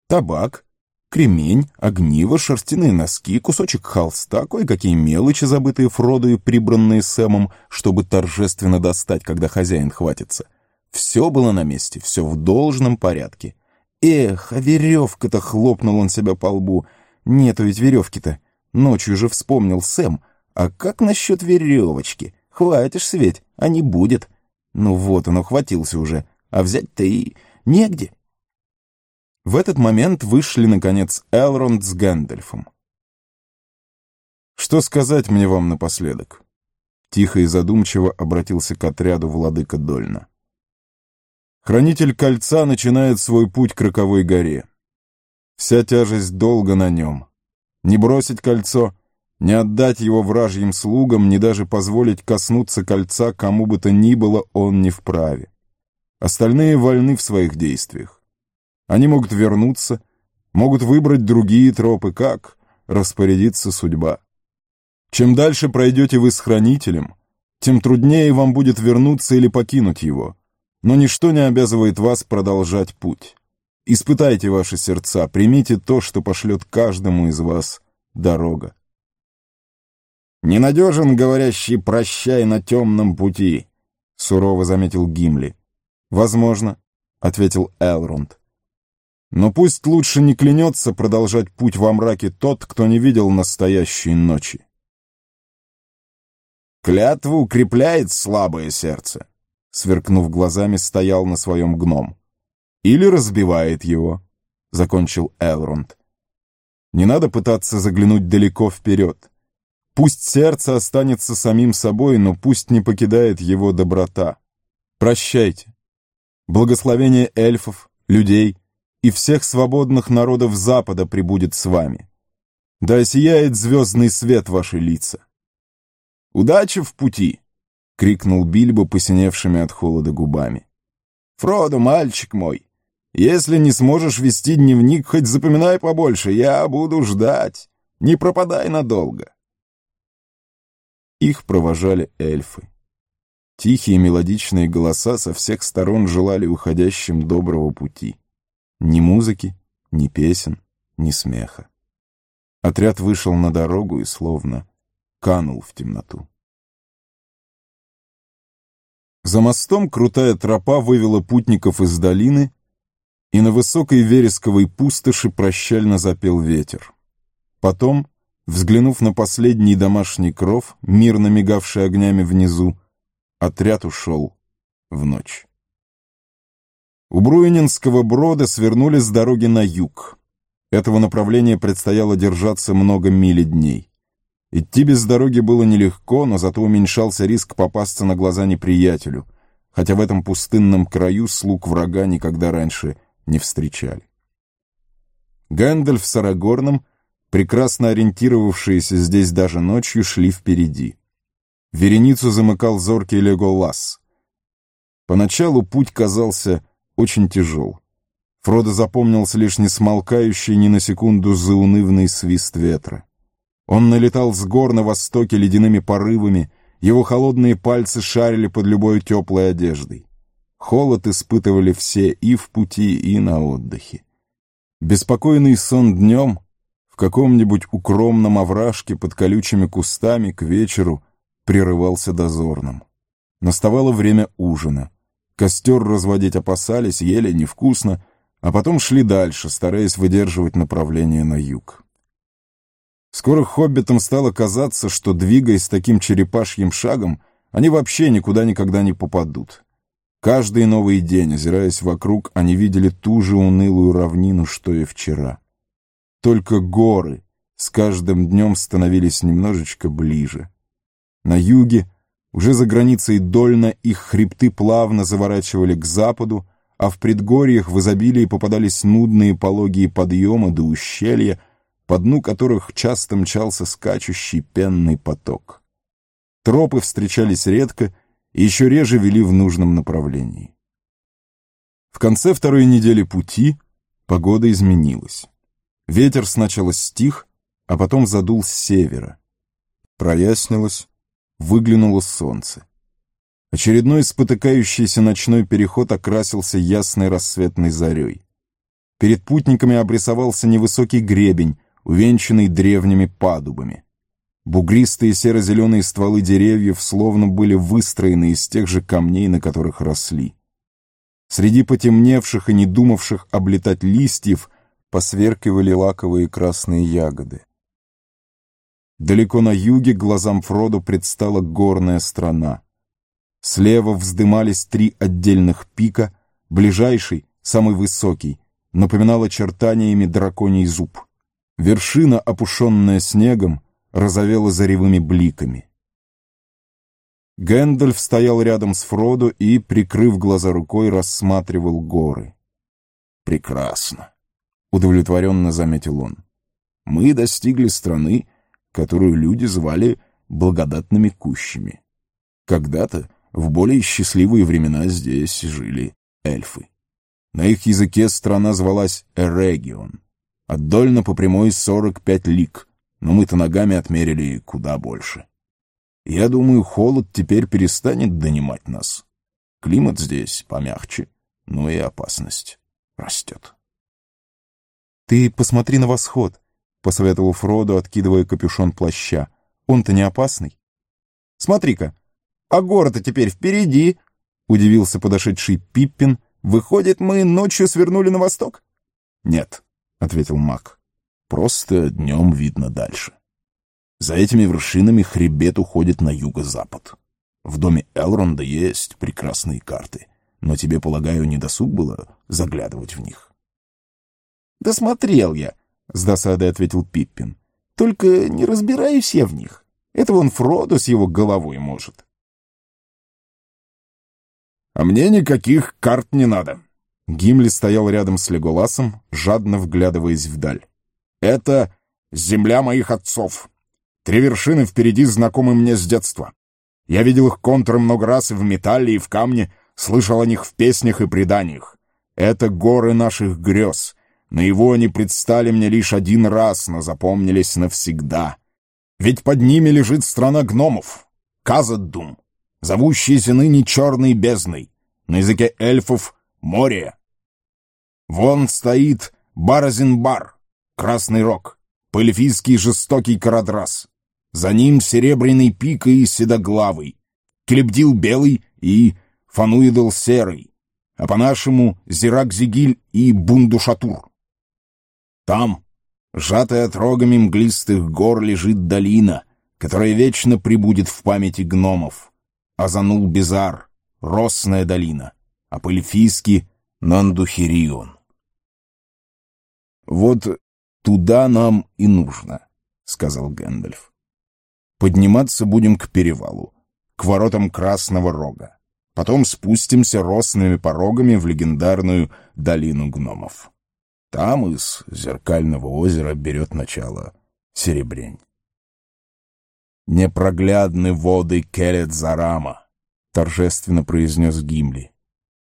Табак, кремень, огниво, шерстяные носки, кусочек холста, кое-какие мелочи, забытые Фродо и прибранные Сэмом, чтобы торжественно достать, когда хозяин хватится. Все было на месте, все в должном порядке. Эх, а веревка-то, хлопнул он себя по лбу. Нету ведь веревки-то. Ночью же вспомнил Сэм. А как насчет веревочки? Хватишься ведь, а не будет. Ну вот он ухватился уже, а взять-то и негде. В этот момент вышли, наконец, Элронд с Гэндальфом. «Что сказать мне вам напоследок?» Тихо и задумчиво обратился к отряду владыка Дольна. «Хранитель кольца начинает свой путь к Роковой горе. Вся тяжесть долга на нем. Не бросить кольцо, не отдать его вражьим слугам, не даже позволить коснуться кольца кому бы то ни было он не вправе. Остальные вольны в своих действиях. Они могут вернуться, могут выбрать другие тропы, как распорядится судьба. Чем дальше пройдете вы с Хранителем, тем труднее вам будет вернуться или покинуть его. Но ничто не обязывает вас продолжать путь. Испытайте ваши сердца, примите то, что пошлет каждому из вас дорога. «Ненадежен, говорящий «прощай» на темном пути», — сурово заметил Гимли. «Возможно», — ответил Элронд. «Но пусть лучше не клянется продолжать путь во мраке тот, кто не видел настоящей ночи». «Клятва укрепляет слабое сердце», — сверкнув глазами, стоял на своем гном. «Или разбивает его», — закончил Элронд. «Не надо пытаться заглянуть далеко вперед. Пусть сердце останется самим собой, но пусть не покидает его доброта. Прощайте. Благословение эльфов, людей и всех свободных народов Запада пребудет с вами. Да сияет звездный свет ваши лица. Удачи в пути!» — крикнул Бильбо посиневшими от холода губами. «Фродо, мальчик мой, если не сможешь вести дневник, хоть запоминай побольше, я буду ждать. Не пропадай надолго». Их провожали эльфы. Тихие мелодичные голоса со всех сторон желали уходящим доброго пути. Ни музыки, ни песен, ни смеха. Отряд вышел на дорогу и словно канул в темноту. За мостом крутая тропа вывела путников из долины, и на высокой вересковой пустоши прощально запел ветер. Потом, взглянув на последний домашний кров, мирно мигавший огнями внизу, отряд ушел в ночь. У Бруининского брода свернули с дороги на юг. Этого направления предстояло держаться много миль дней. Идти без дороги было нелегко, но зато уменьшался риск попасться на глаза неприятелю, хотя в этом пустынном краю слуг врага никогда раньше не встречали. Гэндальф с Арагорном, прекрасно ориентировавшиеся здесь даже ночью, шли впереди. Вереницу замыкал зоркий Леголас. Поначалу путь казался очень тяжел. Фродо запомнился лишь несмолкающий ни на секунду заунывный свист ветра. Он налетал с гор на востоке ледяными порывами, его холодные пальцы шарили под любой теплой одеждой. Холод испытывали все и в пути, и на отдыхе. Беспокойный сон днем в каком-нибудь укромном овражке под колючими кустами к вечеру прерывался дозорным. Наставало время ужина. Костер разводить опасались, ели невкусно, а потом шли дальше, стараясь выдерживать направление на юг. Скоро хоббитам стало казаться, что, двигаясь таким черепашьим шагом, они вообще никуда никогда не попадут. Каждый новый день, озираясь вокруг, они видели ту же унылую равнину, что и вчера. Только горы с каждым днем становились немножечко ближе. На юге, уже за границей Дольна, их хребты плавно заворачивали к западу, а в предгорьях в изобилии попадались нудные пологие подъемы до ущелья, по дну которых часто мчался скачущий пенный поток. Тропы встречались редко и еще реже вели в нужном направлении. В конце второй недели пути погода изменилась. Ветер сначала стих, а потом задул с севера. Прояснилось, выглянуло солнце. Очередной спотыкающийся ночной переход окрасился ясной рассветной зарей. Перед путниками обрисовался невысокий гребень, увенчанный древними падубами. Бугристые серо-зеленые стволы деревьев словно были выстроены из тех же камней, на которых росли. Среди потемневших и не думавших облетать листьев посверкивали лаковые красные ягоды. Далеко на юге глазам Фродо предстала горная страна. Слева вздымались 3 отдельных пика, ближайший, самый высокий, напоминал очертаниями драконий зуб. Вершина, опушенная снегом, разовела заревыми бликами. Гэндальф стоял рядом с Фродо и, прикрыв глаза рукой, рассматривал горы. «Прекрасно», — удовлетворенно заметил он. «Мы достигли страны, которую люди звали благодатными кущами. Когда-то, в более счастливые времена, здесь жили эльфы. На их языке страна звалась Эрегион. Отдольно по прямой 45 лиг, но мы-то ногами отмерили куда больше. Я думаю, холод теперь перестанет донимать нас. Климат здесь помягче, но и опасность растет». «Ты посмотри на восход», — посоветовал Фродо, откидывая капюшон плаща. «Он-то не опасный». «Смотри-ка, а город-то теперь впереди», — удивился подошедший Пиппин. «Выходит, мы ночью свернули на восток?» «Нет», — ответил маг, — «просто днем видно дальше. За этими вершинами хребет уходит на юго-запад. В доме Элронда есть прекрасные карты, но тебе, полагаю, не досуг было заглядывать в них». «Да смотрел я», — с досадой ответил Пиппин. «Только не разбираюсь я в них. Это вон Фродо с его головой может». «А мне никаких карт не надо». Гимли стоял рядом с Леголасом, жадно вглядываясь вдаль. «Это земля моих отцов. 3 вершины впереди знакомы мне с детства. Я видел их контуры много раз и в металле, и в камне, слышал о них в песнях и преданиях. Это горы наших грез. Наяву они предстали мне лишь 1 раз, но запомнились навсегда. Ведь под ними лежит страна гномов, Казаддум, зовущаяся ныне Черной бездной, на языке эльфов — море. Вон стоит Баразинбар, Красный Рог, по-эльфийски жестокий Карадрас. За ним Серебряный Пик и Седоглавый, Келебдил Белый и Фануидал Серый, а по-нашему Зирак-Зигиль и Бундушатур. Там, сжатая отрогами мглистых гор, лежит долина, которая вечно пребудет в памяти гномов. Азанул-Безар, Росная долина, а по-эльфийски Нандухирион. «Вот туда нам и нужно», — сказал Гэндальф. «Подниматься будем к перевалу, к воротам Красного Рога. Потом спустимся росными порогами в легендарную долину гномов. Там из Зеркального озера берет начало Серебрень. «Непроглядны воды Келет-Зарама», — торжественно произнес Гимли.